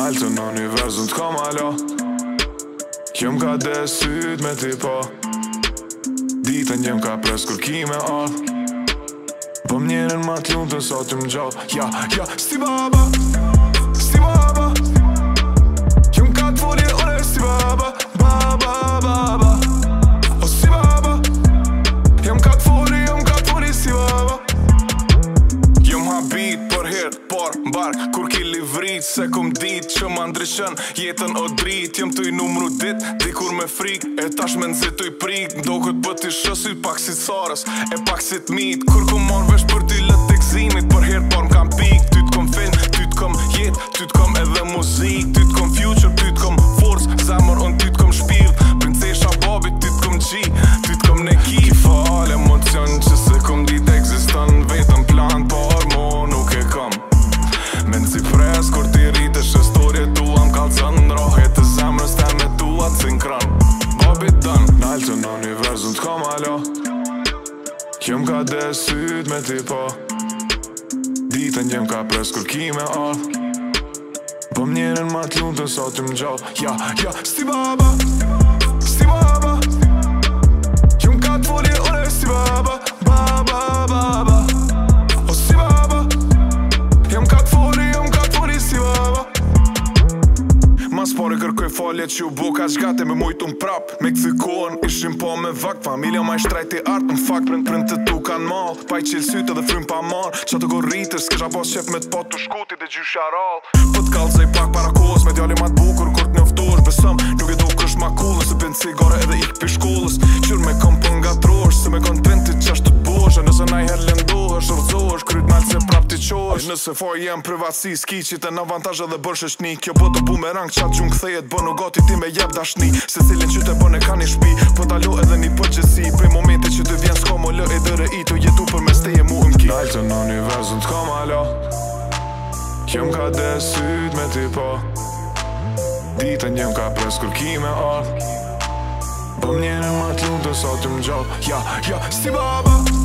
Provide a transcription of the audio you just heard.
Naltë në univerzën t'ka malo Jem ka desyt me ti po Ditën jem ka pres kur ki me ardh Pëm njerën ma t'lumë të sot t'im gjall Ja, sti baba Sti baba Jem ka t'foli ore sti baba Baba O sti baba Jem ka t'foli sti baba Jem habit për her, por mbark Kur ki livrit se kom dit Që ma ndryshën jetën o drit Jem t'uj numru dit, dikur me frik E tash me nëzit t'uj prik Ndo këtë bët i shësit pak si sarës E pak si t'mit Kur kom marrë vesh për t'i lët të gzimit Për her por m'kam pik Ty t'kom film, ty t'kom jet Ty t'kom edhe muzik Ty t'kom future, ty t'kom force Zemër unë ty t'kom shpirt Princesha babit, ty t'kom gji Ty t'kom ne ki Fal emocion që se kom dit eksiston Vetëm plan, por mo nuk e kom Men si pres kur ti rritesh e storje tua m'kallëzën Rohet të zemrës te me tua t'sinkron Babit dën Naltë në univerzën t'ka malo Jem ka desyt me ti po Ditën jem ka pres kur ki me ardh Pëm njerën ma t'lumë të sot t'im gjall Ja, sti baba Sti baba Jem ka t'foli ore sti baba Baba O sti baba Jem ka t'foli sti baba Mas pare kërkoj falje që u bo ka qgate me mujt unë prap Me këthy kohën ishim po me vakt Familja ma i shtrajti art në fakt Print të tu kanë mal Pa i qilë sytë edhe frym pa mar Qa të gorritës s'kisha pas qep me t'pat të shkuti dhe gjysha rall Po t'kallëzaj pak para kohës Me djali ma t'bukur kur t'njoftosh Besëm nuk e do kësh ma cool Nëse pin cigare edhe ik pi shkollës Qyr me kom për nga trosh Se me kon t'pintit qasht të t'bosh E nëse na i her lendohesh Rëzohesh kryt nalë se prap t'i qosh Nëse foj jem privatsi s'ki qite në avantaj edhe bërsh e shni Kjo po të bumerang qatë gjung kthejet Bënu gati ti me jep dashni Se cilin qyte bën e ka një shpi Po t'alo edhe një përgjësi Prej momenti që të vjen s'ko mo lë e dërë i Të jetu për mes teje mu m'ki Naltë në univerzën t'ka malo Jem ka desyt me ti po Ditën jem ka pres kur ki me ardh Pëm njerën ma t'lumë të sot t'im gjall Ja, sti baba